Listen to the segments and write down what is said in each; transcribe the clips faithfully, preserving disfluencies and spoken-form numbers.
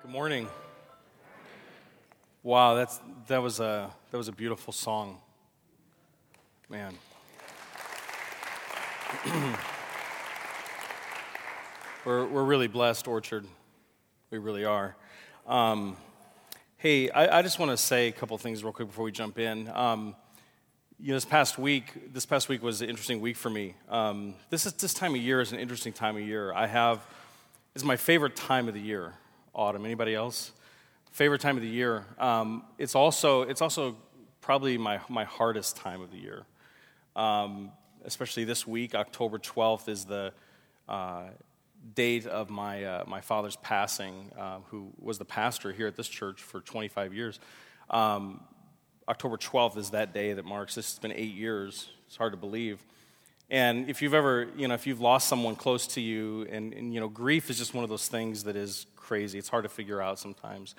Good morning. Wow, that's that was a that was a beautiful song, man. we're we're really blessed, Orchard. We really are. Um, hey, I, I just want to say a couple things real quick before we jump in. Um, you know, this past week, this past week was an interesting week for me. Um, this is this time of year is an interesting time of year. I have it's my favorite time of the year. Autumn. Anybody else? Favorite time of the year. Um, it's also it's also probably my my hardest time of the year. Um, especially this week, October twelfth is the uh, date of my uh, my father's passing, uh, who was the pastor here at this church for twenty-five years. Um, October twelfth is that day that marks. This has been eight years. It's hard to believe. And if you've ever, you know, if you've lost someone close to you, and, and you know, grief is just one of those things that is crazy. It's hard to figure out sometimes.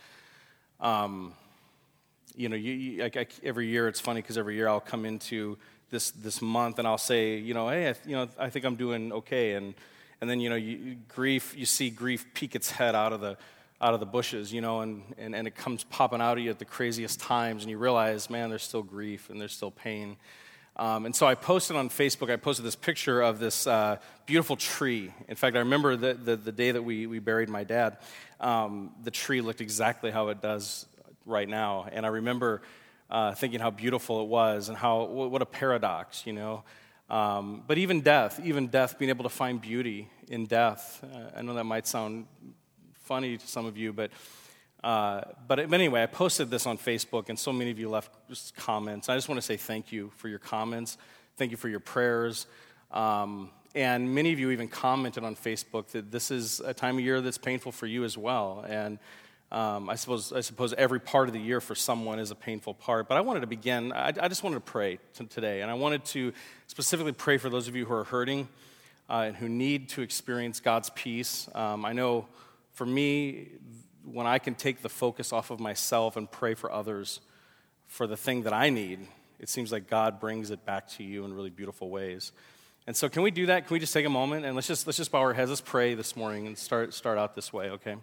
Um, you know, you, you, I, I, every year it's funny because every year I'll come into this this month and I'll say, you know, hey, I, you know, I think I'm doing okay, and and then you know, you, grief, you see grief peek its head out of the out of the bushes, you know, and, and and it comes popping out at you at the craziest times, and you realize, man, there's still grief and there's still pain. Um, and so I posted on Facebook, I posted this picture of this uh, beautiful tree. In fact, I remember the, the, the day that we, we buried my dad, um, the tree looked exactly how it does right now. And I remember uh, thinking how beautiful it was and how, what a paradox, you know. Um, but even death, even death, being able to find beauty in death. Uh, I know that might sound funny to some of you, but Uh, but anyway, I posted this on Facebook, and so many of you left comments. I just want to say thank you for your comments. Thank you for your prayers. Um, and many of you even commented on Facebook that this is a time of year that's painful for you as well. And um, I suppose I suppose every part of the year for someone is a painful part. But I wanted to begin, I, I just wanted to pray t- today. And I wanted to specifically pray for those of you who are hurting uh, and who need to experience God's peace. Um, I know for me, when I can take the focus off of myself and pray for others for the thing that I need, it seems like God brings it back to you in really beautiful ways. And so can we do that? Can we just take a moment and let's just let's just bow our heads. Let's pray this morning and start start out this way, okay?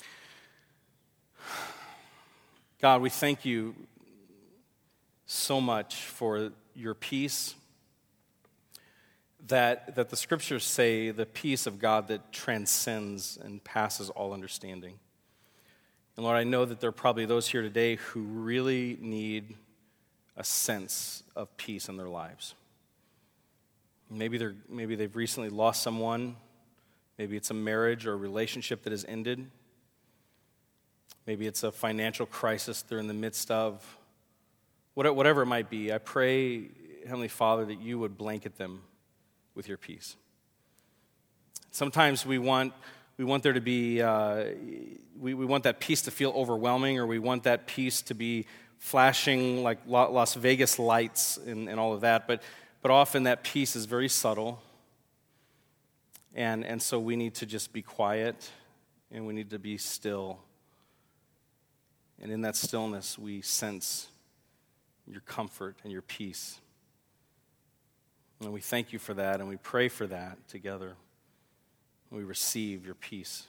God, we thank you so much for your peace, that that the scriptures say the peace of God that transcends and passes all understanding. And Lord, I know that there are probably those here today who really need a sense of peace in their lives. Maybe they're maybe they've recently lost someone. Maybe it's a marriage or a relationship that has ended. Maybe it's a financial crisis they're in the midst of. Whatever it might be, I pray, Heavenly Father, that you would blanket them with your peace. Sometimes we want We want there to be, uh, we, we want that peace to feel overwhelming, or we want that peace to be flashing like Las Vegas lights and, and all of that. But but often that peace is very subtle. And, and so we need to just be quiet, and we need to be still. And in that stillness, we sense your comfort and your peace. And we thank you for that, and we pray for that together. We receive your peace.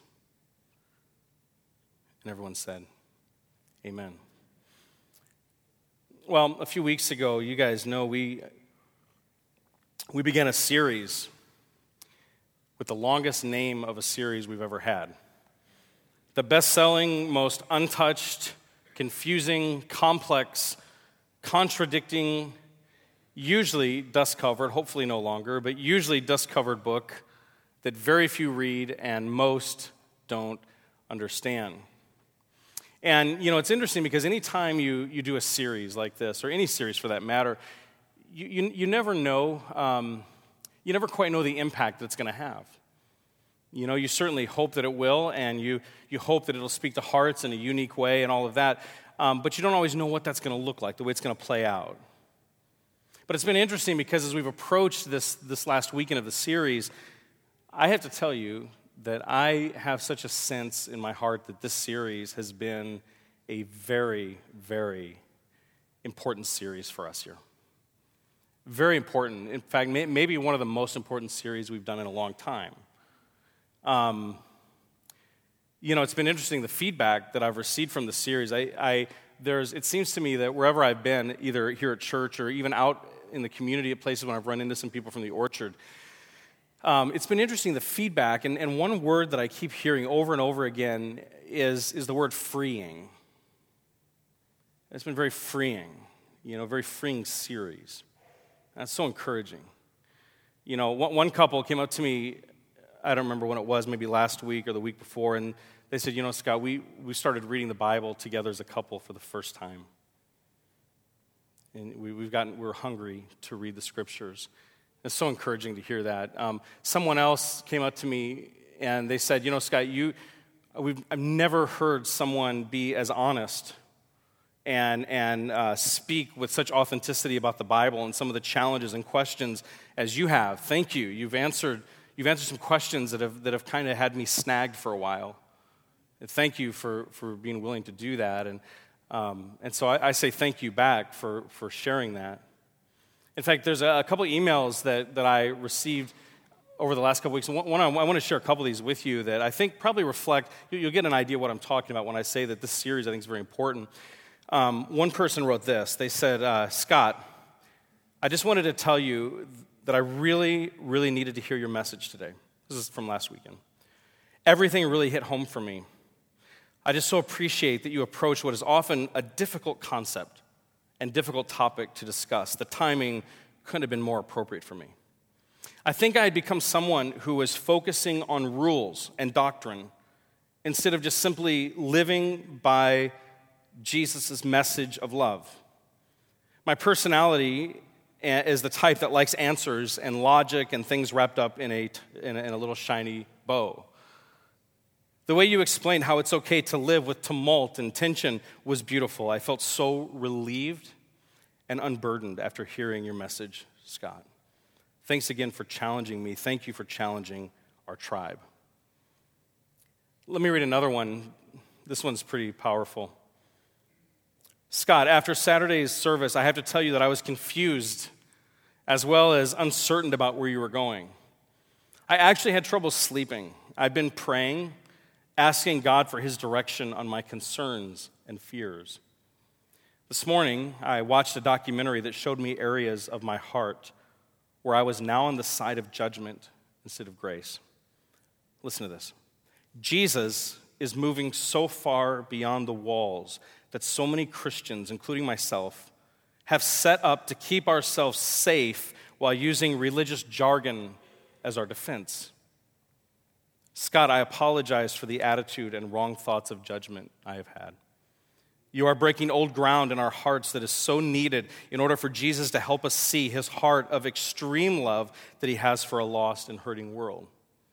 And everyone said, amen. Well, a few weeks ago, you guys know, we, we began a series with the longest name of a series we've ever had. The best-selling, most untouched, confusing, complex, contradicting, usually dust-covered, hopefully no longer, but usually dust-covered book that very few read and most don't understand. And, you know, it's interesting because anytime you, you do a series like this, or any series for that matter, you, you, you never know, um, you never quite know the impact that it's going to have. You know, you certainly hope that it will, and you, you hope that it'll speak to hearts in a unique way and all of that, um, but you don't always know what that's going to look like, the way it's going to play out. But it's been interesting because as we've approached this, this last weekend of the series, I have to tell you that I have such a sense in my heart that this series has been a very, very important series for us here. Very important. In fact, may, maybe one of the most important series we've done in a long time. Um, you know, it's been interesting, the feedback that I've received from the series. I, I there's it seems to me that wherever I've been, either here at church or even out in the community at places when I've run into some people from the Orchard, um, it's been interesting, the feedback, and, and one word that I keep hearing over and over again is, is the word freeing. It's been very freeing, you know, very freeing series. That's so encouraging. You know, one, one couple came up to me, I don't remember when it was, maybe last week or the week before, and they said, you know, Scott, we, we started reading the Bible together as a couple for the first time. And we, we've gotten, we're hungry to read the Scriptures. It's so encouraging to hear that. Um, someone else came up to me and they said, you know, Scott, you, we've, I've never heard someone be as honest and, and uh, speak with such authenticity about the Bible and some of the challenges and questions as you have. Thank you. You've answered, you've answered some questions that have, that have kind of had me snagged for a while. And thank you for, for being willing to do that. And, um, and so I, I say thank you back for, for sharing that. In fact, there's a, a couple of emails that, that I received over the last couple weeks. One, one I, I want to share a couple of these with you that I think probably reflect, you, you'll get an idea of what I'm talking about when I say that this series I think is very important. Um, one person wrote this. They said, uh, Scott, I just wanted to tell you that I really, really needed to hear your message today. This is from last weekend. Everything really hit home for me. I just so appreciate that you approach what is often a difficult concept and difficult topic to discuss. The timing couldn't have been more appropriate for me. I think I had become someone who was focusing on rules and doctrine instead of just simply living by Jesus' message of love. My personality is the type that likes answers and logic and things wrapped up in a, in a, in a little shiny bow. The way you explained how it's okay to live with tumult and tension was beautiful. I felt so relieved and unburdened after hearing your message, Scott. Thanks again for challenging me. Thank you for challenging our tribe. Let me read another one. This one's pretty powerful. Scott, after Saturday's service, I have to tell you that I was confused as well as uncertain about where you were going. I actually had trouble sleeping. I've been praying, asking God for his direction on my concerns and fears. This morning, I watched a documentary that showed me areas of my heart where I was now on the side of judgment instead of grace. Listen to this. Jesus is moving so far beyond the walls that so many Christians, including myself, have set up to keep ourselves safe while using religious jargon as our defense. Scott, I apologize for the attitude and wrong thoughts of judgment I have had. You are breaking old ground in our hearts that is so needed in order for Jesus to help us see his heart of extreme love that he has for a lost and hurting world.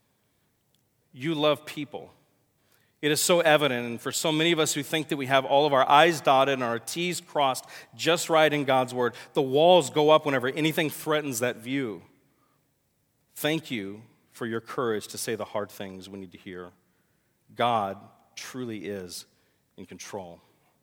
You love people. It is so evident, and for so many of us who think that we have all of our I's dotted and our T's crossed just right in God's word, the walls go up whenever anything threatens that view. Thank you for your courage to say the hard things we need to hear. God truly is in control.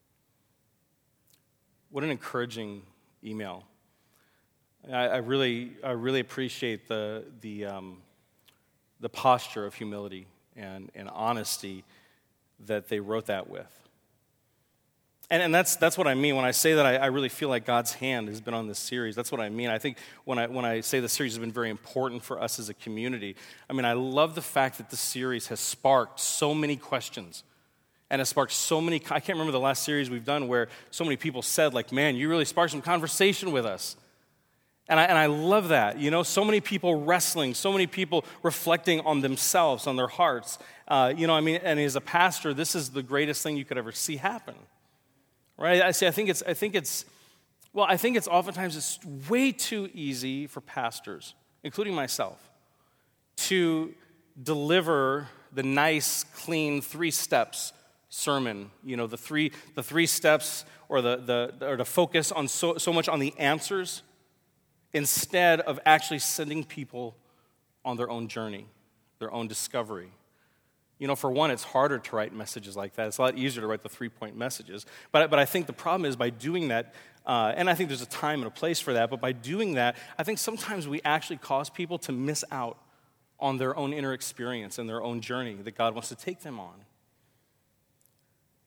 What an encouraging email. I, I really, I really appreciate the the um, the posture of humility and, and honesty that they wrote that with. And, and that's that's what I mean when I say that I, I really feel like God's hand has been on this series. That's what I mean. I think when I when I say the series has been very important for us as a community, I mean, I love the fact that the series has sparked so many questions and has sparked so many, I can't remember the last series we've done where so many people said, like, man, you really sparked some conversation with us. And I, and I love that, you know, so many people wrestling, so many people reflecting on themselves, on their hearts. Uh, you know, I mean, and as a pastor, this is the greatest thing you could ever see happen, right? I see, I think it's, I think it's, well, I think it's oftentimes it's way too easy for pastors, including myself, to deliver the nice, clean three steps sermon, you know, the three, the three steps, or the the or to focus on so so much on the answers, instead of actually sending people on their own journey, their own discovery. You know, for one, it's harder to write messages like that. It's a lot easier to write the three-point messages. But, but I think the problem is by doing that, uh, and I think there's a time and a place for that, but by doing that, I think sometimes we actually cause people to miss out on their own inner experience and their own journey that God wants to take them on.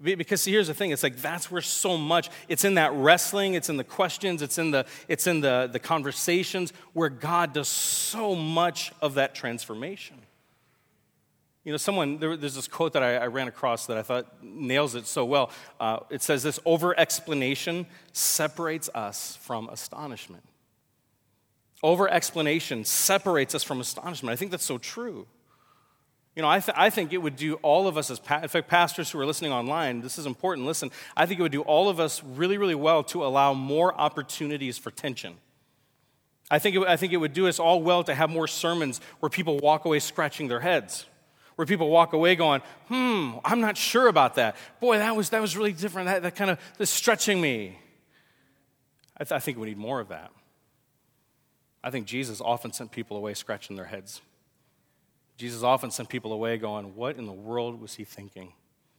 Because see, here's the thing, it's like that's where so much, it's in that wrestling, it's in the questions, it's in the it's in the, the conversations where God does so much of that transformation. You know, someone, there, there's this quote that I, I ran across that I thought nails it so well. Uh, it says this, over-explanation separates us from astonishment. Over-explanation separates us from astonishment. I think that's so true. You know, I, th- I think it would do all of us as, pa- in fact, pastors who are listening online, this is important, listen, I think it would do all of us really, really well to allow more opportunities for tension. I think, it, I think it would do us all well to have more sermons where people walk away scratching their heads, where people walk away going, hmm, I'm not sure about that. Boy, that was that was really different. That, that kind of, that's stretching me. I, th- I think we need more of that. I think Jesus often sent people away scratching their heads. Jesus often sent people away going, what in the world was he thinking?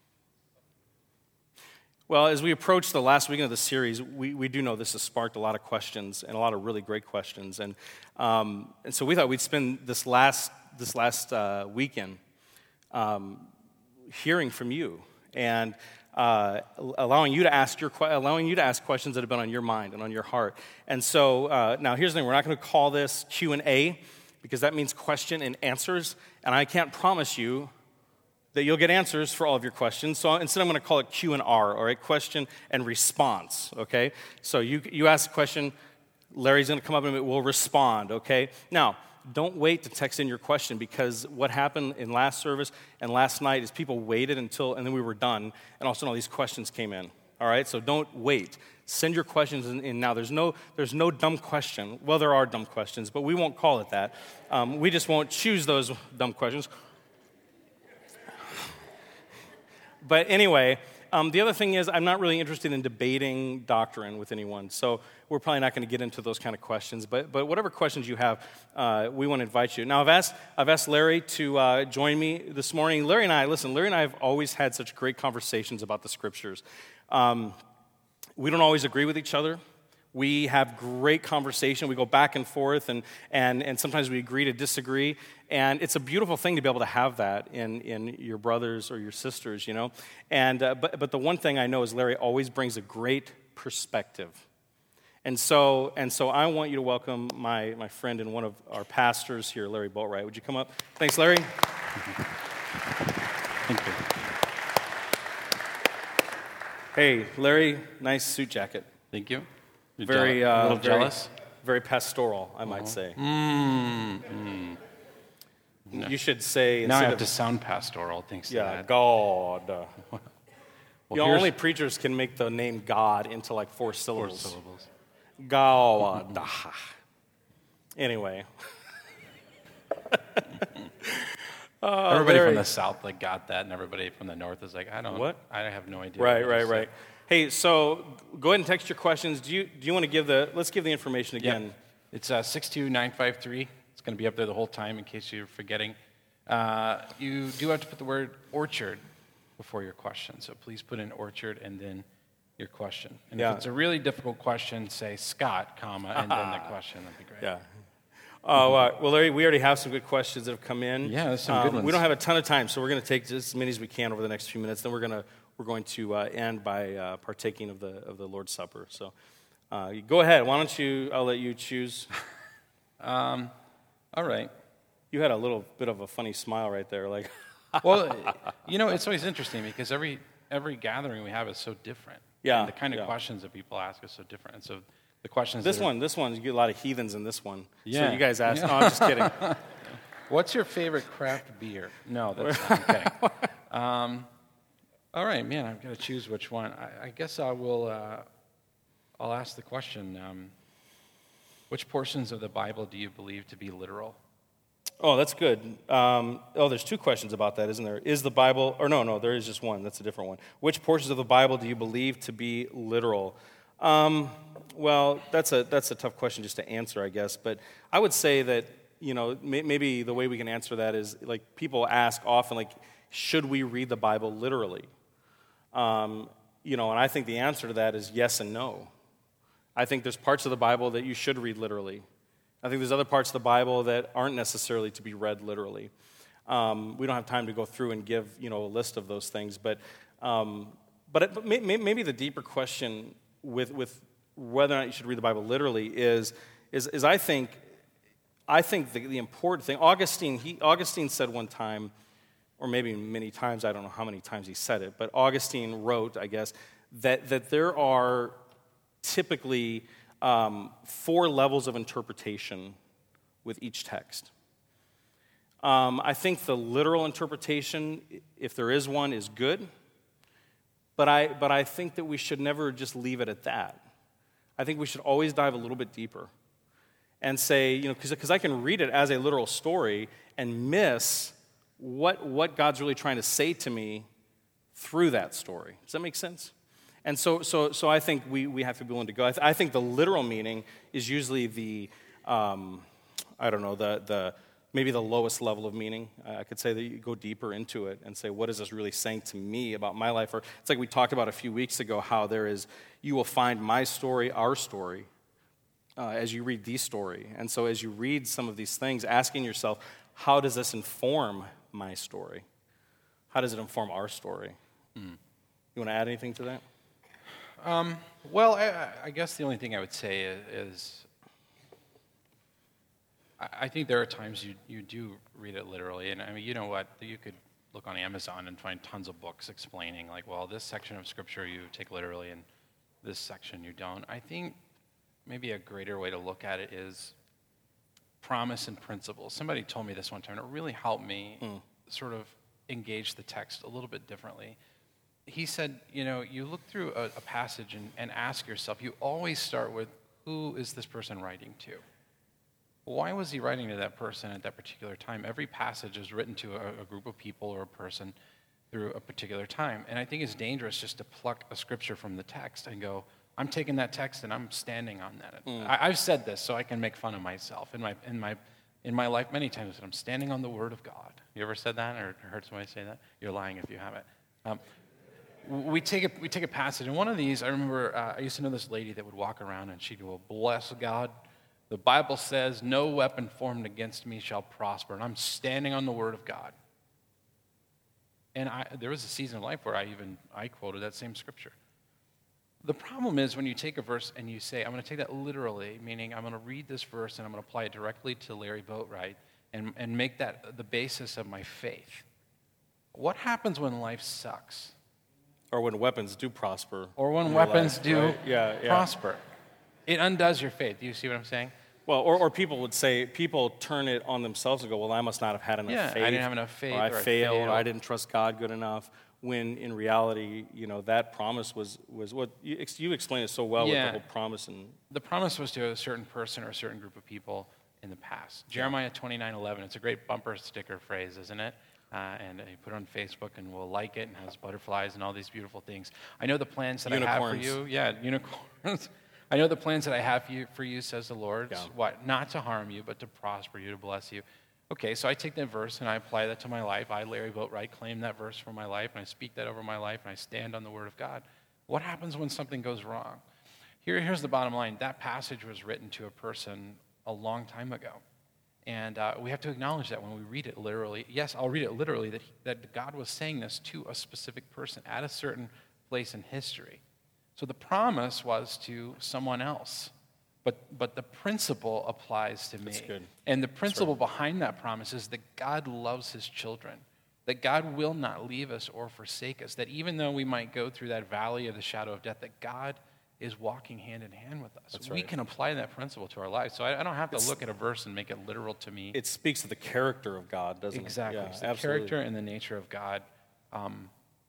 Well, as we approach the last weekend of the series, we, we do know this has sparked a lot of questions and a lot of really great questions. And um, and so we thought we'd spend this last this last uh, weekend um, hearing from you and uh, allowing you to ask your allowing you to ask questions that have been on your mind and on your heart. And so uh, now here's the thing: we're not going to call this Q and A because that means question and answers, and I can't promise you that you'll get answers for all of your questions. So instead, I'm going to call it Q and R, all right, question and response, okay? So you you ask a question, Larry's going to come up and we'll respond, okay? Now, don't wait to text in your question because what happened in last service and last night is people waited until, and then we were done, and all of a sudden all these questions came in, all right? So don't wait. Send your questions in, in now. There's no there's no dumb question. Well, there are dumb questions, but we won't call it that. Um, we just won't choose those dumb questions. But anyway, um, the other thing is I'm not really interested in debating doctrine with anyone, so we're probably not going to get into those kind of questions. But but whatever questions you have, uh, we want to invite you. Now, I've asked I've asked Larry to uh, join me this morning. Larry and I, listen, Larry and I have always had such great conversations about the Scriptures. Um, we don't always agree with each other. We have great conversation. We go back and forth, and, and, and sometimes we agree to disagree. And it's a beautiful thing to be able to have that in, in your brothers or your sisters, you know. And uh, but but the one thing I know is Larry always brings a great perspective. And so and so I want you to welcome my my friend and one of our pastors here, Larry Boatwright. Would you come up? Thanks, Larry. Thank you. Hey, Larry, nice suit jacket. Thank you. You're Very, je- uh, a little very, jealous. very pastoral, I might Uh-huh. say. Mm, mm. No. You should say Now I instead have of to sound pastoral, thanks to yeah, that. God. Well, You know, here's only preachers can make the name God into like four four syllables. syllables. God. Anyway. uh, Everybody Larry. from the south like got that, and everybody from the north is like, I don't. What? I have no idea. Right, what right, to say. right. Hey, so go ahead and text your questions. Do you do you want to give the? Let's give the information Yeah. again. It's uh, six two nine five three. It's going to be up there the whole time in case you're forgetting. Uh, you do have to put the word orchard before your question, so please put in orchard and then your question. And Yeah. if it's a really difficult question, say Scott, comma, and then the question. That'd be great. Yeah. Oh, uh, well, Larry, we already have some good questions that have come in. Yeah, there's some good Um, ones. We don't have a ton of time, so we're going to take just as many as we can over the next few minutes. Then we're going to we're going to uh, end by uh, partaking of the of the Lord's Supper. So, uh, you go ahead. Why don't you? I'll let you choose. Um, all right. You had a little bit of a funny smile right there, like. Well, you know, it's always interesting because every every gathering we have is so different. Yeah, And the kind of yeah. questions that people ask is so different. And so the questions. This that are- one, this one, you get a lot of heathens in this one. Yeah. So you guys ask. Yeah. No, I'm just kidding. What's your favorite craft beer? No, that's not. I'm kidding. Um, all right, man. I've got to choose which one. I, I guess I will. Uh, I'll ask the question. Um, which portions of the Bible do you believe to be literal? Oh, that's good. Um, oh, there's two questions about that, isn't there? Is the Bible, or no, no, there is just one. That's a different one. Which portions of the Bible do you believe to be literal? Um, well, that's a that's a tough question just to answer, I guess. But I would say that, you know, may, maybe the way we can answer that is, like, people ask often, like, should we read the Bible literally? Um, you know, and I think the answer to that is yes and no. I think there's parts of the Bible that you should read literally. I think there's other parts of the Bible that aren't necessarily to be read literally. Um, we don't have time to go through and give, you know, a list of those things, but um, but, it, but may, maybe the deeper question with, with whether or not you should read the Bible literally is, is, is I think, I think the, the important thing, Augustine, he, Augustine said one time, or maybe many times, I don't know how many times he said it, but Augustine wrote, I guess, that, that there are typically um, four levels of interpretation with each text. Um, I think the literal interpretation, if there is one, is good, but I, but I think that we should never just leave it at that. I think we should always dive a little bit deeper and say, you know, because I can read it as a literal story and miss what, what God's really trying to say to me through that story. Does that make sense? And so so, so I think we, we have to be willing to go. I, th- I think the literal meaning is usually the, um, I don't know, the the maybe the lowest level of meaning. Uh, I could say that you go deeper into it and say, what is this really saying to me about my life? Or it's like we talked about a few weeks ago, how there is, you will find my story, our story, uh, as you read the story. And so as you read some of these things, asking yourself, how does this inform my story? How does it inform our story? Mm. You want to add anything to that? Um, well, I, I guess the only thing I would say is, is I, I think there are times you, you do read it literally. And I mean, you know what? You could look on Amazon and find tons of books explaining, like, well, this section of Scripture you take literally and this section you don't. I think maybe a greater way to look at it is promise and principle. Somebody told me this one time, and it really helped me mm. sort of engage the text a little bit differently. He said, you know, you look through a, a passage and, and ask yourself, you always start with, who is this person writing to? Why was he writing to that person at that particular time? Every passage is written to a, a group of people or a person through a particular time. And I think it's dangerous just to pluck a scripture from the text and go, I'm taking that text and I'm standing on that. Mm. I, I've said this so I can make fun of myself. In my in my in my life, many times I said, I'm standing on the Word of God. You ever said that or heard somebody say that? You're lying if you haven't. Um, we take a we take a passage, and one of these, I remember uh, I used to know this lady that would walk around and she'd go, bless God. The Bible says, no weapon formed against me shall prosper, and I'm standing on the Word of God. And I, there was a season of life where I even I quoted that same scripture. The problem is when you take a verse and you say, I'm going to take that literally, meaning I'm going to read this verse and I'm going to apply it directly to Larry Boatwright and, and make that the basis of my faith. What happens when life sucks? Or when weapons do prosper. Or when weapons life, do right? yeah, yeah. prosper. It undoes your faith. Do you see what I'm saying? Well, or, or people would say, people turn it on themselves and go, well, I must not have had enough yeah, faith. I didn't have enough faith. Or I or failed, I failed. or I didn't trust God good enough. When in reality, you know, that promise was, was what, you, you explained it so well yeah. with the whole promise. And the promise was to a certain person or a certain group of people in the past. Jeremiah twenty-nine eleven, it's a great bumper sticker phrase, isn't it? Uh, and you put it on Facebook and we'll like it and has butterflies and all these beautiful things. I know the plans that unicorns. I have for you. Yeah, unicorns. I know the plans that I have for you, for you says the Lord. Yeah. What? Not to harm you, but to prosper you, to bless you. Okay, so I take that verse and I apply that to my life. I, Larry Boatwright, claim that verse for my life, and I speak that over my life, and I stand on the Word of God. What happens when something goes wrong? Here, here's the bottom line. That passage was written to a person a long time ago. And uh, we have to acknowledge that when we read it literally. Yes, I'll read it literally, that, that God was saying this to a specific person at a certain place in history. So the promise was to someone else. But but the principle applies to me. That's good. And the principle right. behind that promise is that God loves his children, that God will not leave us or forsake us, that even though we might go through that valley of the shadow of death, that God is walking hand in hand with us. That's we right. can apply that principle to our lives. So I, I don't have to it's, look at a verse and make it literal to me. It speaks to the character of God, doesn't exactly. it? Exactly. Yeah, the absolutely. Character and the nature of God. Um,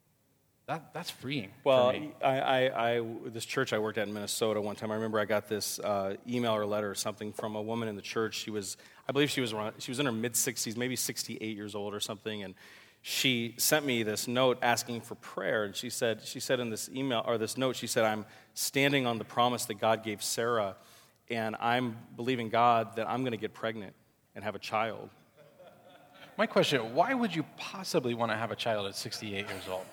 That, that's freeing well, for me. I, I, I, this church I worked at in Minnesota one time, I remember I got this uh, email or letter or something from a woman in the church. She was, I believe she was around, she was in her mid-sixties, maybe sixty-eight years old or something, and she sent me this note asking for prayer. And she said, she said in this email, or this note, she said, I'm standing on the promise that God gave Sarah, and I'm believing God that I'm going to get pregnant and have a child. My question, why would you possibly want to have a child at sixty-eight years old?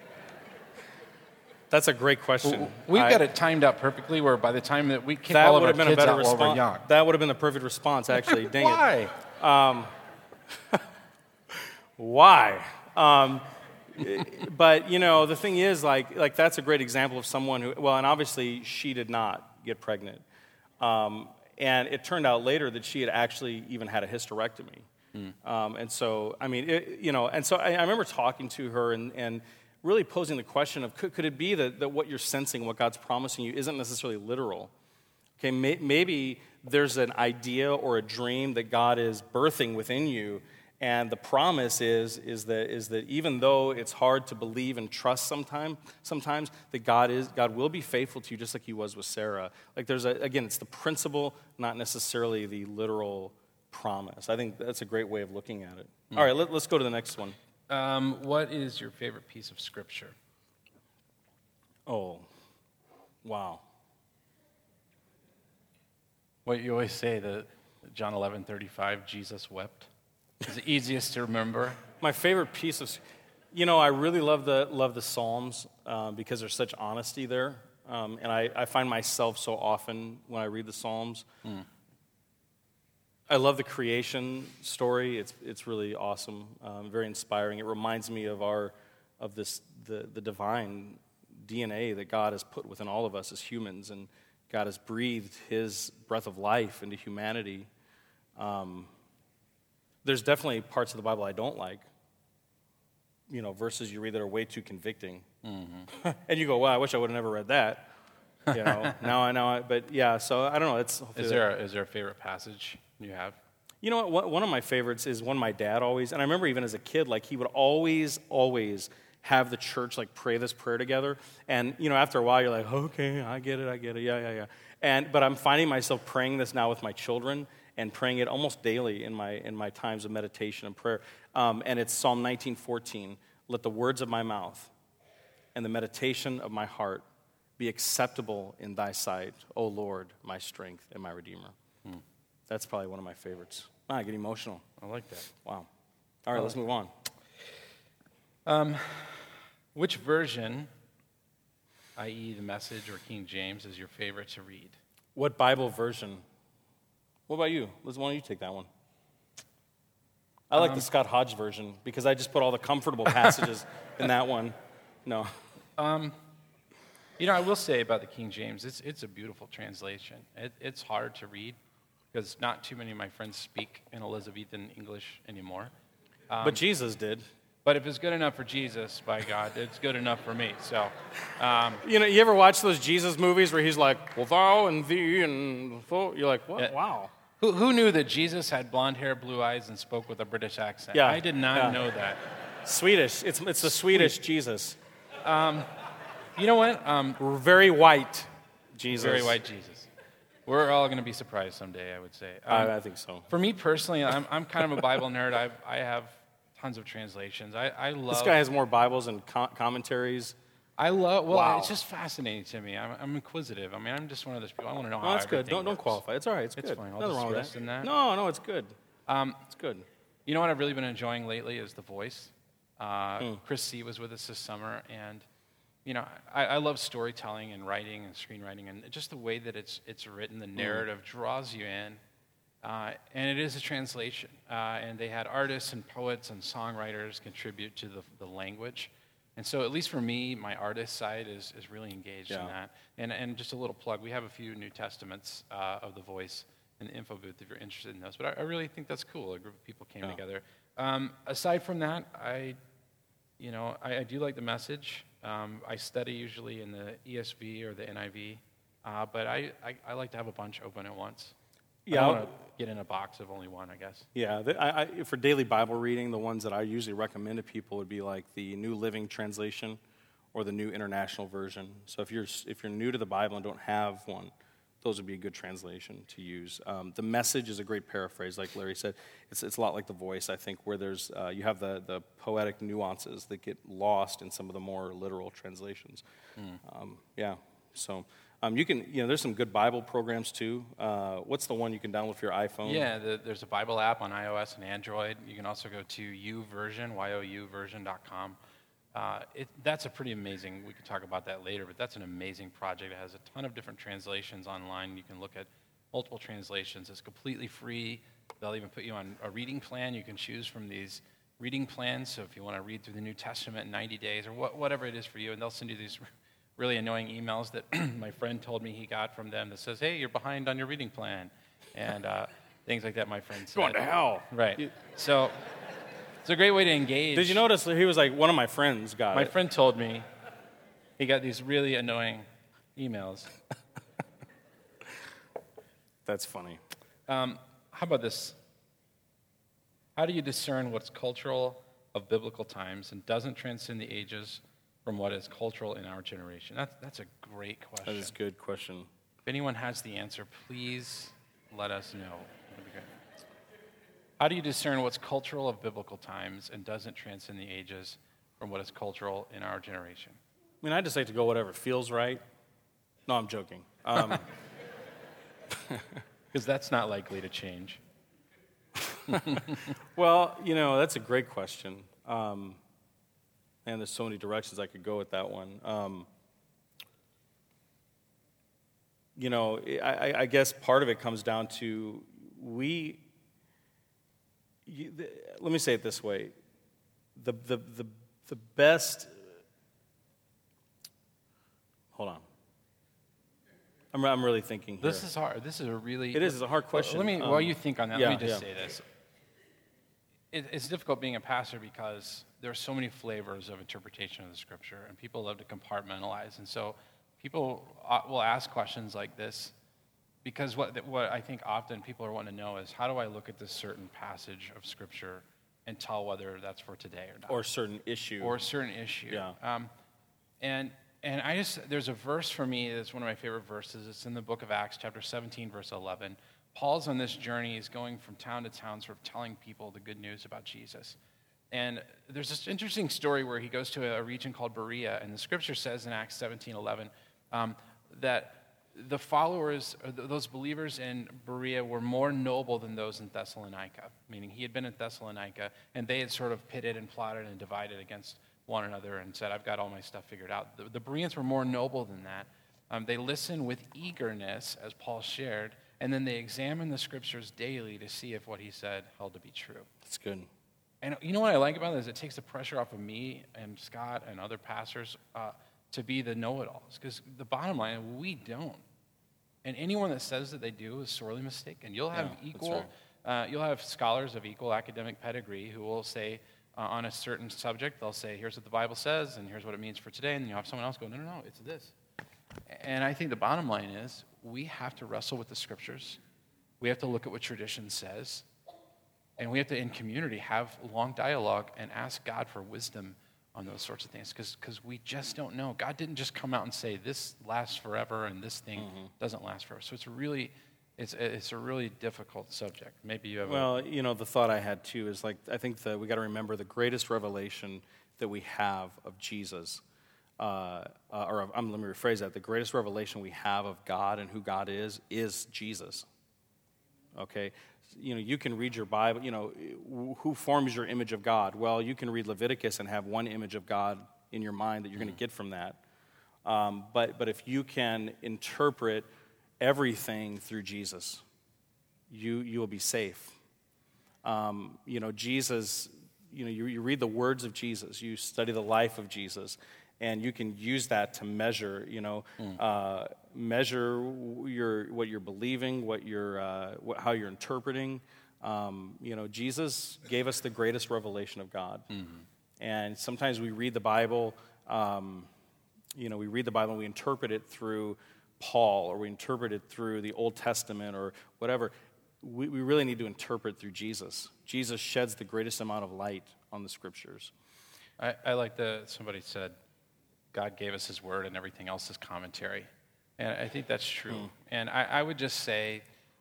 That's a great question. We've I, got it timed out perfectly where by the time that we kick all of our kids out while we're young. That would have been the perfect response, actually. Dang Why? It. Um, why? Um, but, you know, the thing is, like, like that's a great example of someone who, well, and obviously she did not get pregnant. Um, and it turned out later that she had actually even had a hysterectomy. Mm. Um, and so, I mean, it, you know, and so I, I remember talking to her and, and really posing the question of, could, could it be that, that what you're sensing, what God's promising you, isn't necessarily literal? Okay, may, maybe there's an idea or a dream that God is birthing within you, and the promise is, is, that, is that even though it's hard to believe and trust sometime, sometimes, that God is God will be faithful to you just like he was with Sarah. Like there's, a, again, it's the principle, not necessarily the literal promise. I think that's a great way of looking at it. Mm. All right, let, let's go to the next one. Um, what is your favorite piece of Scripture? Oh, wow. What you always say, the John eleven thirty-five, Jesus wept. It's the easiest to remember. My favorite piece of, you know, I really love the love the Psalms uh, because there's such honesty there, um, and I, I find myself so often when I read the Psalms. Mm. I love the creation story. It's it's really awesome, um, very inspiring. It reminds me of our of this the the divine D N A that God has put within all of us as humans, and God has breathed His breath of life into humanity. Um, There's definitely parts of the Bible I don't like. You know, verses you read that are way too convicting. Mm-hmm. And you go, wow, I wish I would have never read that. You know, now I know it. But yeah, so I don't know. It's Is there a, is there a favorite passage you have? You know what? One of my favorites is one my dad always, and I remember even as a kid, like he would always, always have the church like pray this prayer together. And, you know, after a while, you're like, okay, I get it, I get it, yeah, yeah, yeah. And, but I'm finding myself praying this now with my children, and praying it almost daily in my in my times of meditation and prayer. Um, and it's Psalm nineteen fourteen. Let the words of my mouth and the meditation of my heart be acceptable in thy sight, O Lord, my strength and my Redeemer. Hmm. That's probably one of my favorites. Ah, I get emotional. I like that. Wow. All right, let's move on. Um, which version, that is the Message or King James, is your favorite to read? What Bible version? What about you? Liz, why don't you take that one? I like um, the Scott Hodge version because I just put all the comfortable passages in that one. No. Um, you know, I will say about the King James, it's it's a beautiful translation. It, it's hard to read because not too many of my friends speak in Elizabethan English anymore. Um, but Jesus did. But if it's good enough for Jesus, by God, it's good enough for me. So, um, you know, you ever watch those Jesus movies where he's like, well, thou and thee, and you're like, what? Yeah. Wow. Who, who knew that Jesus had blonde hair, blue eyes, and spoke with a British accent? Yeah. I did not yeah. know that. Swedish. It's it's the Swedish Sweet. Jesus. Um, you know what? Um, very white Jesus. Very white Jesus. We're all going to be surprised someday, I would say. Um, I, I think so. For me personally, I'm I'm kind of a Bible nerd. I I have tons of translations. I, I love... This guy has more Bibles and com- commentaries. I love... Well, wow. It's just fascinating to me. I'm, I'm inquisitive. I mean, I'm just one of those people. I want to know well, how that's good. Don't, don't works. qualify. It's all right. It's, it's good. Fine. I'll Nothing just wrong with rest that. in that. No, no, it's good. Um, it's good. You know what I've really been enjoying lately is The Voice. Uh, mm. Chris C. was with us this summer, and, you know, I, I love storytelling and writing and screenwriting, and just the way that it's it's written, the narrative mm. draws you in. Uh, and it is a translation. Uh, and they had artists and poets and songwriters contribute to the, the language. And so at least for me, my artist side is, is really engaged yeah. in that. And, and just a little plug, we have a few New Testaments uh, of The Voice in the info booth if you're interested in those. But I, I really think that's cool. A group of people came yeah. together. Um, aside from that, I, you know, I, I do like the Message. Um, I study usually in the E S V or the N I V. Uh, but I, I, I like to have a bunch open at once. Yeah, I don't want to get in a box of only one, I guess. Yeah, the, I, I, for daily Bible reading, the ones that I usually recommend to people would be like the New Living Translation or the New International Version. So if you're if you're new to the Bible and don't have one, those would be a good translation to use. Um, the Message is a great paraphrase, like Larry said. It's it's a lot like The Voice, I think, where there's uh, you have the the poetic nuances that get lost in some of the more literal translations. Mm. Um, yeah, so. Um, you can, you know, there's some good Bible programs too. Uh, what's the one you can download for your iPhone? Yeah, the, there's a Bible app on iOS and Android. You can also go to YouVersion, Y O U version dot com. Uh, it, that's a pretty amazing, we could talk about that later, but that's an amazing project. It has a ton of different translations online. You can look at multiple translations. It's completely free. They'll even put you on a reading plan. You can choose from these reading plans. So if you want to read through the New Testament in ninety days or what, whatever it is for you, and they'll send you these really annoying emails that my friend told me he got from them that says, hey, you're behind on your reading plan, and uh, things like that, my friend said. Going to hell. Right. You, so it's a great way to engage. Did you notice that he was like, one of my friends got my it? My friend told me he got these really annoying emails. That's funny. Um, how about this? How do you discern what's cultural of biblical times and doesn't transcend the ages from what is cultural in our generation? That's, that's a great question. That is a good question. If anyone has the answer, please let us know. That'd be great. How do you discern what's cultural of biblical times and doesn't transcend the ages from what is cultural in our generation? I mean, I just like to go whatever feels right. No, I'm joking. Um, Because that's not likely to change. Well, you know, that's a great question. Um, and there's so many directions I could go with that one. Um, you know, I, I guess part of it comes down to we, you, the, let me say it this way. The, the, the, the best, hold on. I'm, I'm really thinking here. This is hard. This is a really... It is. It's a hard question. Let me, um, while you think on that, yeah, let me just yeah. say this. It, it's difficult being a pastor because there are so many flavors of interpretation of the Scripture, and people love to compartmentalize. And so people uh, will ask questions like this because what, what I think often people are wanting to know is, how do I look at this certain passage of Scripture and tell whether that's for today or not? Or a certain issue. Or a certain issue. Yeah. Um, and... And I just, there's a verse for me that's one of my favorite verses. It's in the book of Acts, chapter seventeen, verse eleven. Paul's on this journey. He's going from town to town, sort of telling people the good news about Jesus. And there's this interesting story where he goes to a region called Berea, and the scripture says in Acts seventeen eleven um, that the followers, or those believers in Berea were more noble than those in Thessalonica, meaning he had been in Thessalonica, and they had sort of pitted and plotted and divided against one another and said, I've got all my stuff figured out. The, the Bereans were more noble than that. Um, they listened with eagerness, as Paul shared, and then they examined the scriptures daily to see if what he said held to be true. That's good. And you know what I like about it is it takes the pressure off of me and Scott and other pastors uh, to be the know-it-alls. Because the bottom line, we don't. And anyone that says that they do is sorely mistaken. You'll have Yeah, equal, right. uh, you'll have scholars of equal academic pedigree who will say, Uh, on a certain subject, they'll say, here's what the Bible says, and here's what it means for today, and you'll have someone else go, no, no, no, it's this. And I think the bottom line is, we have to wrestle with the scriptures. We have to look at what tradition says, and we have to, in community, have long dialogue and ask God for wisdom on those sorts of things, because we just don't know. God didn't just come out and say, this lasts forever, and this thing mm-hmm. doesn't last forever. So it's really... It's it's a really difficult subject. Maybe you have. Well, a... you know, the thought I had too is like I think that we got to remember the greatest revelation that we have of Jesus, uh, uh, or um, let me rephrase that: the greatest revelation we have of God and who God is is Jesus. Okay, you know, you can read your Bible. You know, who forms your image of God? Well, you can read Leviticus and have one image of God in your mind that you're mm-hmm. going to get from that. Um, but but if you can interpret everything through Jesus, you you will be safe. Um, you know, Jesus, you know, you, you read the words of Jesus, you study the life of Jesus, and you can use that to measure, you know, mm. uh, measure your what you're believing, what you're, uh, what, how you're interpreting. Um, you know, Jesus gave us the greatest revelation of God, mm-hmm. and sometimes we read the Bible. Um, you know, we read the Bible and we interpret it through Paul, or we interpret it through the Old Testament or whatever. We, we really need to interpret through Jesus. Jesus sheds the greatest amount of light on the scriptures. I, I like that somebody said, God gave us his word and everything else is commentary. And I think that's true. Mm. And I, I would just say,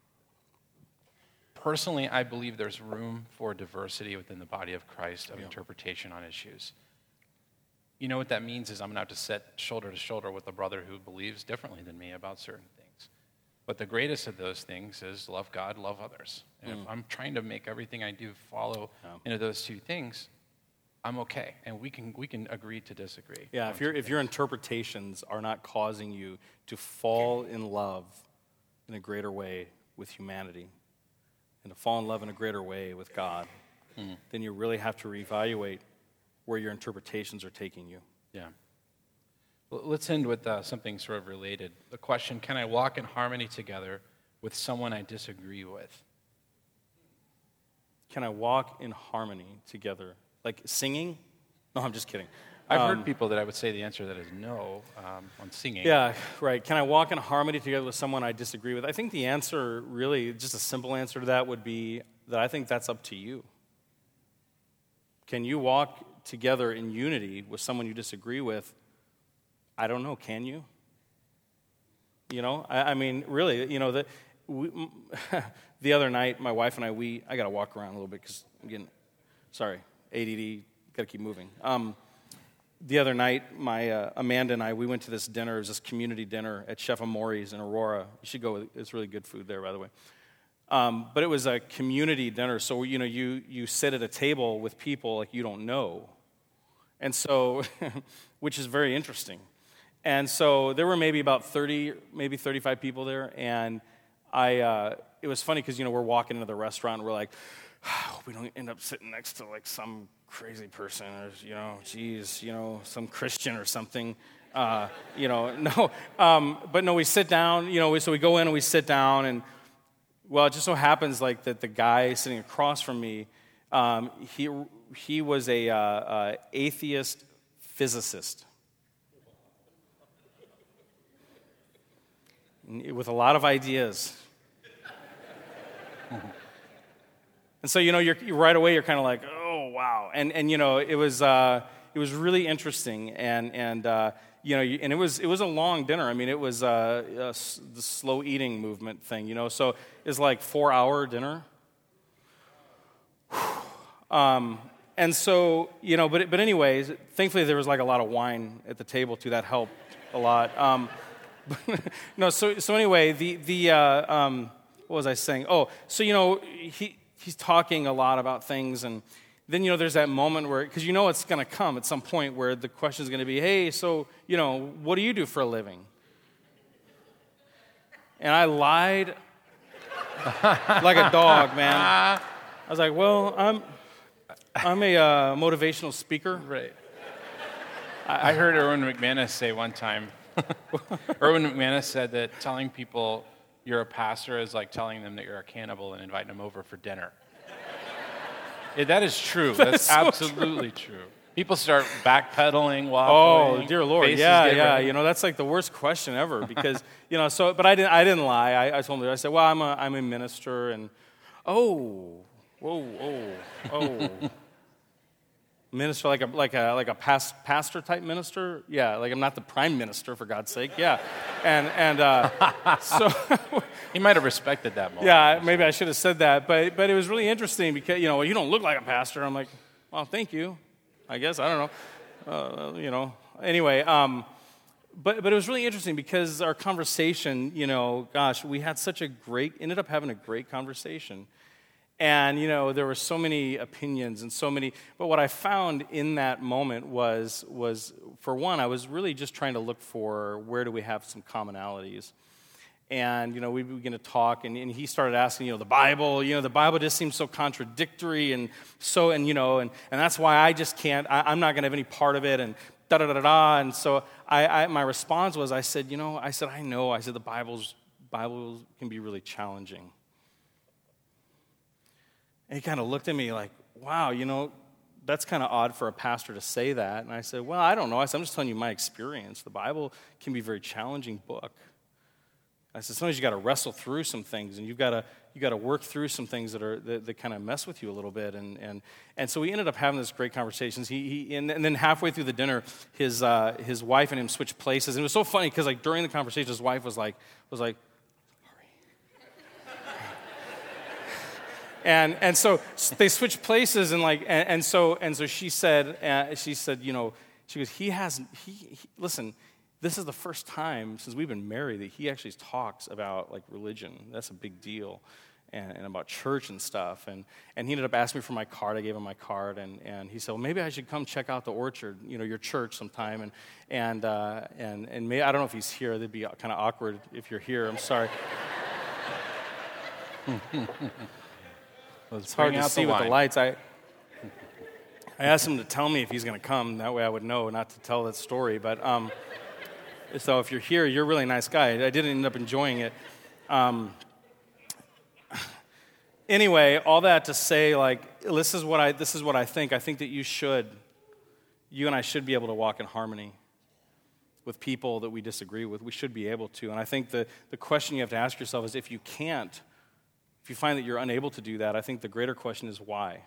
personally, I believe there's room for diversity within the body of Christ of yeah. interpretation on issues. You know what that means is I'm going to have to sit shoulder to shoulder with a brother who believes differently than me about certain things. But the greatest of those things is love God, love others. And mm. if I'm trying to make everything I do follow yeah. into those two things, I'm okay. And we can we can agree to disagree. Yeah, if your if your interpretations are not causing you to fall in love in a greater way with humanity, and to fall in love in a greater way with God, Mm. then you really have to reevaluate where your interpretations are taking you. Yeah. Well, let's end with uh, something sort of related. The question, can I walk in harmony together with someone I disagree with? Can I walk in harmony together? Like singing? No, I'm just kidding. I've Um, heard people that I would say the answer to that is no um, on singing. Yeah, right. Can I walk in harmony together with someone I disagree with? I think the answer, really, just a simple answer to that would be that I think that's up to you. Can you walk together in unity with someone you disagree with? I don't know. Can you? You know, I, I mean, really, you know, the, we, the other night, my wife and I, we, I got to walk around a little bit because I'm getting, sorry, A D D, got to keep moving. Um, The other night, my uh, Amanda and I, we went to this dinner. It was this community dinner at Chef Amori's in Aurora. You should go. It's really good food there, by the way. Um, but it was a community dinner, so you know you you sit at a table with people like you don't know, and so, which is very interesting. And so there were maybe about thirty, maybe thirty-five people there, and I. Uh, it was funny because you know we're walking into the restaurant, and we're like, I hope we don't end up sitting next to like some crazy person, or you know, geez, you know, some Christian or something, uh, you know, no, um, but no, we sit down, you know, we, so we go in and we sit down, and well, it just so happens like that the guy sitting across from me, um, he he was a uh, uh, atheist physicist with a lot of ideas. And so, you know, you're, you right away, you're kind of like, oh, wow. And, and you know, it was uh, it was really interesting. And, and uh, you know, and it was it was a long dinner. I mean, it was uh, a, the slow eating movement thing, you know. So it's like four-hour dinner. um, and so, you know, but but anyways, thankfully there was like a lot of wine at the table, too. That helped a lot. Um, no, so so anyway, the, the uh, um, what was I saying? Oh, so, you know, he... He's talking a lot about things, and then, you know, there's that moment where, because you know it's going to come at some point where the question is going to be, hey, so, you know, what do you do for a living? And I lied like a dog, man. I was like, well, I'm I'm a uh, motivational speaker. Right. I, I heard Erwin McManus say one time, Erwin McManus said that telling people you're a pastor is like telling them that you're a cannibal and inviting them over for dinner. Yeah, that is true. That That's is so absolutely true. true. People start backpedaling, waffling. Oh, dear Lord, yeah, yeah. You know, that's like the worst question ever because, you know, so, but I didn't, I didn't lie. I, I told him, I said, well, I'm a, I'm a minister, and, oh, whoa, oh, oh. Minister, like a like a like a past, pastor type minister, yeah. Like I'm not the prime minister, for God's sake, yeah. And and uh, so he might have respected that moment. Yeah, maybe I should have said that, but but it was really interesting because you know you don't look like a pastor. I'm like, well, thank you, I guess I don't know, uh, you know. Anyway, um, but but it was really interesting because our conversation, you know, gosh, we had such a great, ended up having a great conversation. And, you know, there were so many opinions and so many, but what I found in that moment was, was for one, I was really just trying to look for where do we have some commonalities. And, you know, we began to talk, and, and he started asking, you know, the Bible, you know, the Bible just seems so contradictory, and so, and, you know, and, and that's why I just can't, I, I'm not going to have any part of it, and da-da-da-da-da. And so I, I, my response was, I said, you know, I said, I know, I said, the Bible's, Bible can be really challenging. And he kind of looked at me like, wow, you know, that's kind of odd for a pastor to say that. And I said, well, I don't know. I said, I'm just telling you my experience. The Bible can be a very challenging book. I said, sometimes you got to wrestle through some things, and you've got to you got to work through some things that are that, that kind of mess with you a little bit. And and and so we ended up having this great conversations. He, he and, and then halfway through the dinner, his uh, his wife and him switched places. And it was so funny because like during the conversation, his wife was like was like. And and so they switched places, and like and, and so and so she said uh, she said you know she goes he hasn't he, he listen, this is the first time since we've been married that he actually talks about like religion. That's a big deal, and, and about church and stuff. And and he ended up asking me for my card. I gave him my card, and, and he said, well, maybe I should come check out the Orchard, you know, your church sometime. And and uh, and and may, I don't know if he's here. That'd be kind of awkward if you're here. I'm sorry. Let's it's hard to see the with the lights. I I asked him to tell me if he's going to come. That way I would know not to tell that story. But um, so if you're here, you're a really nice guy. I didn't end up enjoying it. Um, anyway, all that to say, like, this is what I this is what I think. I think that you should, you and I should be able to walk in harmony with people that we disagree with. We should be able to. And I think the, the question you have to ask yourself is, if you can't, if you find that you're unable to do that, I think the greater question is why?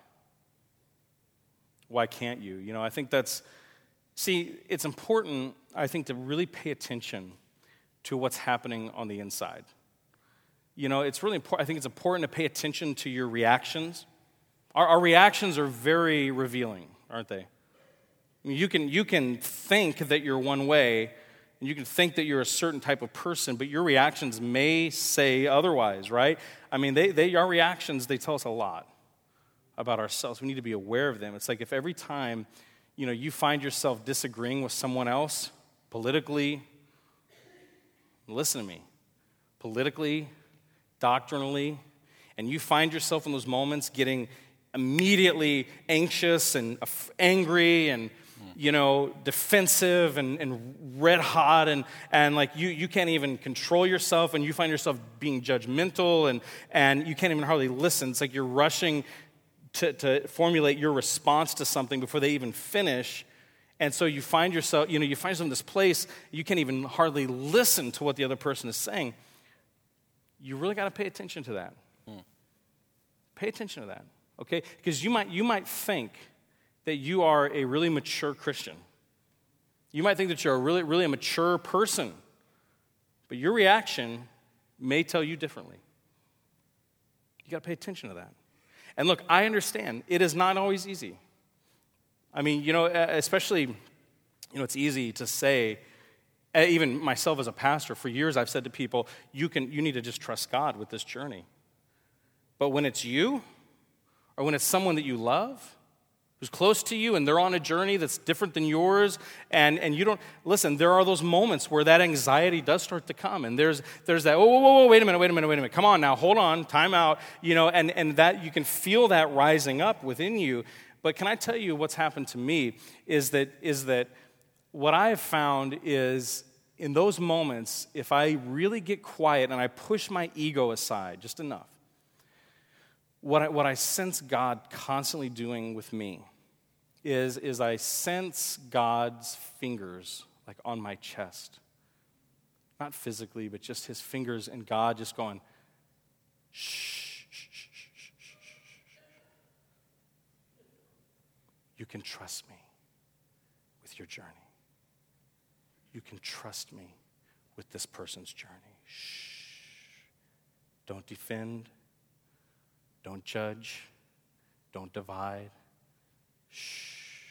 Why can't you? You know, I think that's, see, it's important, I think, to really pay attention to what's happening on the inside. You know, it's really important, I think it's important to pay attention to your reactions. Our, our reactions are very revealing, aren't they? I mean, you can, you can think that you're one way, and you can think that you're a certain type of person, but your reactions may say otherwise, right? I mean, they, they, our reactions, they tell us a lot about ourselves. We need to be aware of them. It's like if every time, you know, you find yourself disagreeing with someone else, politically, listen to me, politically, doctrinally, and you find yourself in those moments getting immediately anxious and angry and, you know, defensive and, and red hot, and, and like you, you can't even control yourself, and you find yourself being judgmental, and, and you can't even hardly listen. It's like you're rushing to, to formulate your response to something before they even finish. And so you find yourself, you know, you find yourself in this place, you can't even hardly listen to what the other person is saying. You really got to pay attention to that. Hmm. Pay attention to that, okay? Because you might, you might think that you are a really mature Christian. You might think that you're a really, really a mature person, but your reaction may tell you differently. You got to pay attention to that. And look, I understand it is not always easy. I mean, you know, especially, you know, it's easy to say, even myself as a pastor, for years I've said to people, you can, you need to just trust God with this journey. But when it's you, or when it's someone that you love, who's close to you, and they're on a journey that's different than yours, and, and you don't, listen, there are those moments where that anxiety does start to come, and there's there's that, whoa, whoa, whoa, wait a minute, wait a minute, wait a minute, come on now, hold on, time out, you know, and, and that, you can feel that rising up within you. But can I tell you what's happened to me is that is that what I have found is, in those moments, if I really get quiet and I push my ego aside just enough, what I, what I sense God constantly doing with me is, is I sense God's fingers like on my chest. Not physically, but just his fingers, and God just going, shh, shh, shh, shh, shh, shh. You can trust me with your journey. You can trust me with this person's journey. Shh. Don't defend. Don't judge. Don't divide. Shh.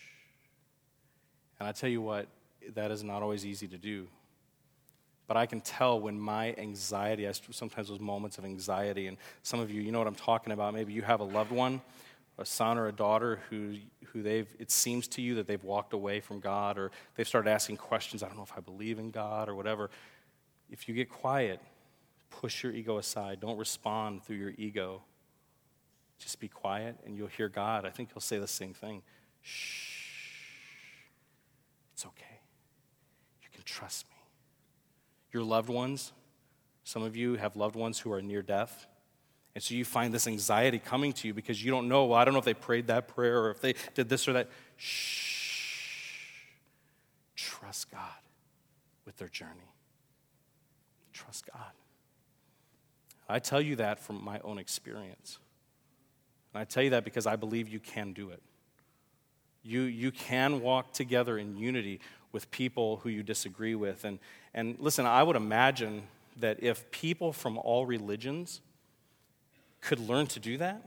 And I tell you what, that is not always easy to do. But I can tell when my anxiety, I sometimes those moments of anxiety, and some of you, you know what I'm talking about. Maybe you have a loved one, a son or a daughter who who they've, it seems to you that they've walked away from God, or they've started asking questions, I don't know if I believe in God or whatever. If you get quiet, push your ego aside. Don't respond through your ego. Just be quiet, and you'll hear God. I think he'll say the same thing. Shh. It's okay. You can trust me. Your loved ones, some of you have loved ones who are near death. And so you find this anxiety coming to you because you don't know, well, I don't know if they prayed that prayer or if they did this or that. Shh. Trust God with their journey. Trust God. I tell you that from my own experience. And I tell you that because I believe you can do it. You, you can walk together in unity with people who you disagree with. And, and listen, I would imagine that if people from all religions could learn to do that,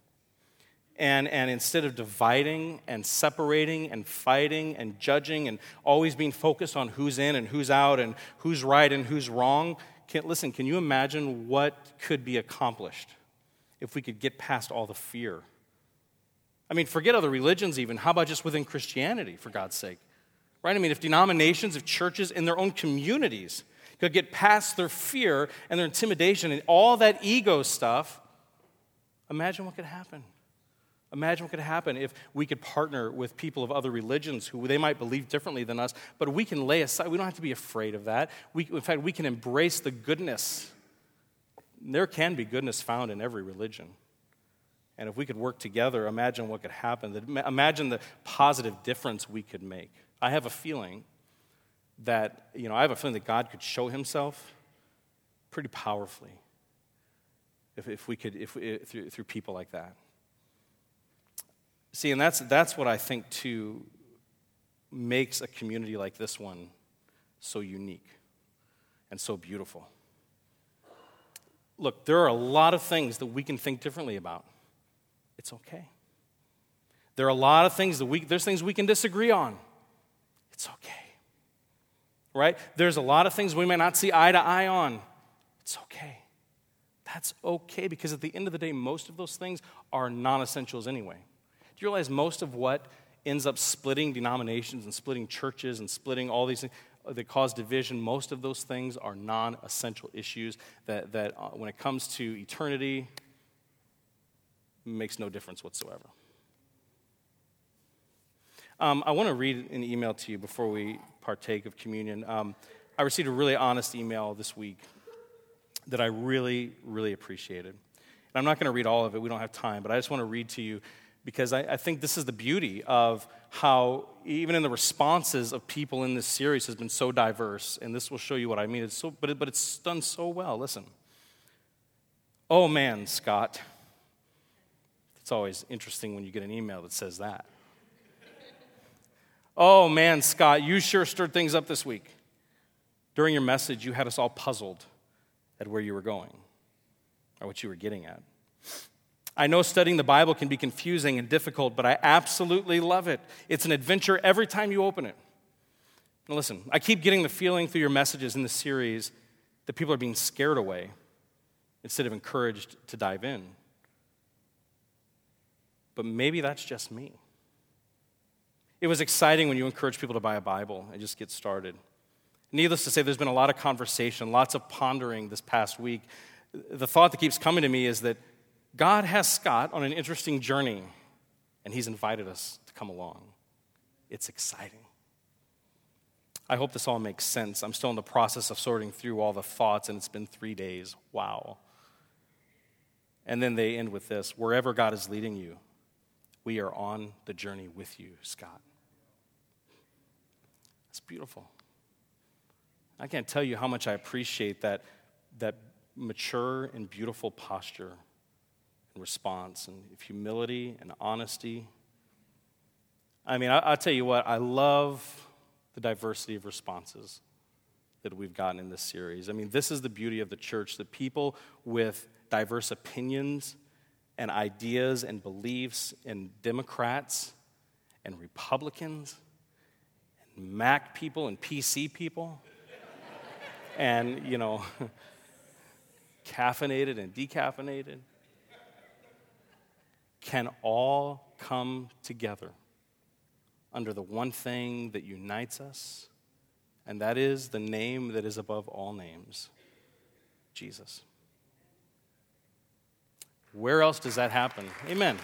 and, and instead of dividing and separating and fighting and judging and always being focused on who's in and who's out and who's right and who's wrong, can, listen, can you imagine what could be accomplished if we could get past all the fear? I mean, forget other religions even. How about just within Christianity, for God's sake? Right? I mean, if denominations, if churches in their own communities could get past their fear and their intimidation and all that ego stuff, imagine what could happen. Imagine what could happen if we could partner with people of other religions who they might believe differently than us, but we can lay aside, we don't have to be afraid of that. We, in fact, we can embrace the goodness. There can be goodness found in every religion. And if we could work together, imagine what could happen. Imagine the positive difference we could make. I have a feeling that, you know, I have a feeling that God could show himself pretty powerfully if, if we could, if we, through, through people like that. See, and that's that's what I think, too, makes a community like this one so unique and so beautiful. Look, there are a lot of things that we can think differently about. It's okay. There are a lot of things that we, there's things we can disagree on. It's okay. Right? There's a lot of things we may not see eye to eye on. It's okay. That's okay, because at the end of the day, most of those things are non-essentials anyway. Do you realize most of what ends up splitting denominations and splitting churches and splitting all these things that cause division, most of those things are non-essential issues that, that uh, when it comes to eternity, makes no difference whatsoever. Um, I want to read an email to you before we partake of communion. Um, I received a really honest email this week that I really, really appreciated. And I'm not going to read all of it. We don't have time, but I just want to read to you because I, I think this is the beauty of how, even in the responses of people in this series, has been so diverse. And this will show you what I mean. It's so, but, it, but it's done so well. Listen. Oh, man, Scott. It's always interesting when you get an email that says that. Oh, man, Scott, you sure stirred things up this week. During your message, you had us all puzzled at where you were going or what you were getting at. I know studying the Bible can be confusing and difficult, but I absolutely love it. It's an adventure every time you open it. Now listen, I keep getting the feeling through your messages in the series that people are being scared away instead of encouraged to dive in. But maybe that's just me. It was exciting when you encouraged people to buy a Bible and just get started. Needless to say, there's been a lot of conversation, lots of pondering this past week. The thought that keeps coming to me is that God has Scott on an interesting journey, and he's invited us to come along. It's exciting. I hope this all makes sense. I'm still in the process of sorting through all the thoughts, and it's been three days. Wow. And then they end with this: wherever God is leading you, we are on the journey with you, Scott. It's beautiful. I can't tell you how much I appreciate that, that mature and beautiful posture and response and humility and honesty. I mean, I, I'll tell you what, I love the diversity of responses that we've gotten in this series. I mean, this is the beauty of the church, that people with diverse opinions and ideas and beliefs, and Democrats and Republicans and Mac people and P C people and, you know, caffeinated and decaffeinated, can all come together under the one thing that unites us, and that is the name that is above all names, Jesus. Where else does that happen? Amen.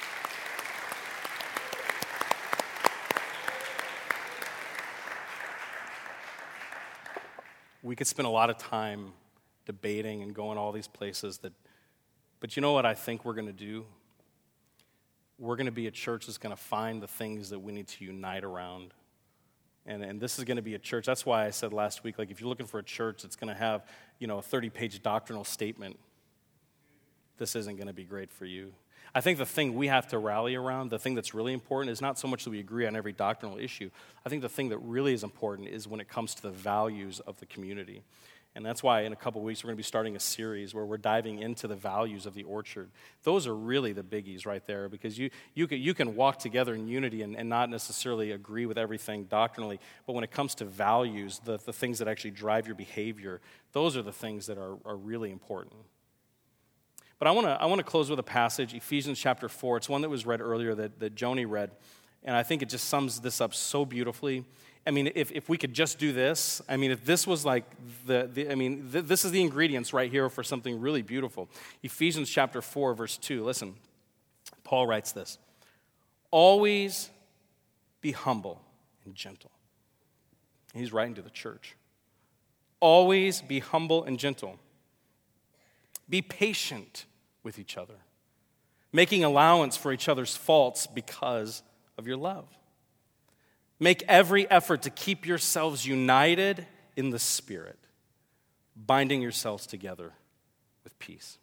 We could spend a lot of time debating and going all these places that, but you know what I think we're going to do? We're going to be a church that's going to find the things that we need to unite around. And, and this is going to be a church. That's why I said last week, like, if you're looking for a church that's going to have, you know, a thirty-page doctrinal statement, this isn't going to be great for you. I think the thing we have to rally around, the thing that's really important, is not so much that we agree on every doctrinal issue. I think the thing that really is important is when it comes to the values of the community. And that's why in a couple weeks we're going to be starting a series where we're diving into the values of the Orchard. Those are really the biggies right there, because you you can, you can walk together in unity and, and not necessarily agree with everything doctrinally, but when it comes to values, the, the things that actually drive your behavior, those are the things that are, are really important. But I want to I want to close with a passage, Ephesians chapter four. It's one that was read earlier that, that Joni read, and I think it just sums this up so beautifully. I mean, if, if we could just do this, I mean, if this was like the, the I mean, th- this is the ingredients right here for something really beautiful. Ephesians chapter four, verse two, listen. Paul writes this, always be humble and gentle. He's writing to the church. Always be humble and gentle. Be patient with each other, making allowance for each other's faults because of your love. Make every effort to keep yourselves united in the Spirit, binding yourselves together with peace.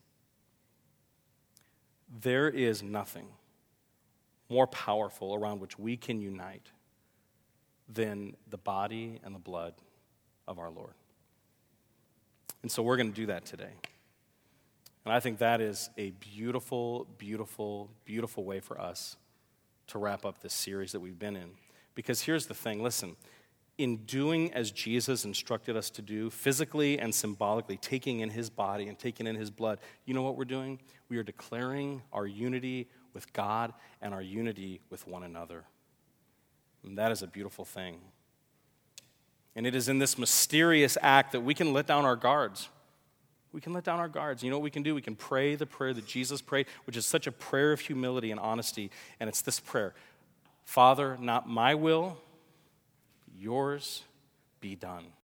There is nothing more powerful around which we can unite than the body and the blood of our Lord. And so we're going to do that today. And I think that is a beautiful, beautiful, beautiful way for us to wrap up this series that we've been in. Because here's the thing, listen, in doing as Jesus instructed us to do, physically and symbolically, taking in his body and taking in his blood, you know what we're doing? We are declaring our unity with God and our unity with one another. And that is a beautiful thing. And it is in this mysterious act that we can let down our guards. We can let down our guards. You know what we can do? We can pray the prayer that Jesus prayed, which is such a prayer of humility and honesty. And it's this prayer, Father, not my will, yours be done.